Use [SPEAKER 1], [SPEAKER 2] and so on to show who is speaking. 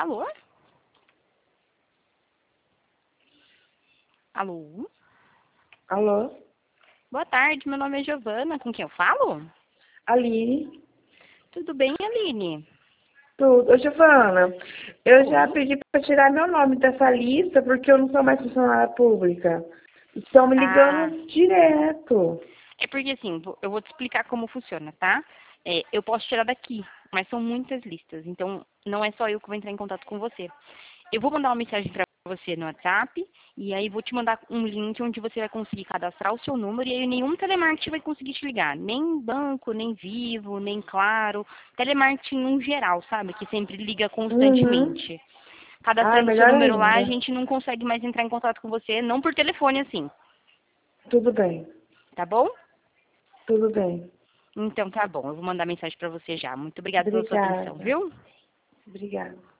[SPEAKER 1] Alô? Alô?
[SPEAKER 2] Alô?
[SPEAKER 1] Boa tarde, meu nome é Giovana. Com quem eu falo?
[SPEAKER 2] Aline?
[SPEAKER 1] Tudo bem, Aline?
[SPEAKER 2] Tudo. Ô, Giovana, eu já
[SPEAKER 1] Oi.
[SPEAKER 2] pedi para tirar meu nome dessa lista porque eu não sou mais funcionária pública. Estão me
[SPEAKER 1] Ah,
[SPEAKER 2] ligando direto.
[SPEAKER 1] é porque assim, eu vou te explicar como funciona, tá? Eu posso tirar daqui, mas são muitas listas, então não é só eu que vou entrar em contato com você. Eu vou mandar uma mensagem para você no WhatsApp e aí vou te mandar um link onde você vai conseguir cadastrar o seu número e aí nenhum telemarketing vai conseguir te ligar. Nem banco, nem Vivo, nem Claro. Telemarketing no geral, sabe? Que sempre liga
[SPEAKER 2] Uhum.
[SPEAKER 1] constantemente.
[SPEAKER 2] Ah,
[SPEAKER 1] Cadastrando o seu
[SPEAKER 2] melhor
[SPEAKER 1] número lá, a
[SPEAKER 2] ainda.
[SPEAKER 1] gente não consegue mais entrar em contato com você, não por telefone assim,
[SPEAKER 2] Tudo bem.
[SPEAKER 1] tá bom?
[SPEAKER 2] Tudo bem.
[SPEAKER 1] Então tá bom, eu vou mandar mensagem para você já. Muito obrigada pela sua atenção,
[SPEAKER 2] Obrigada.
[SPEAKER 1] viu?
[SPEAKER 2] Obrigada.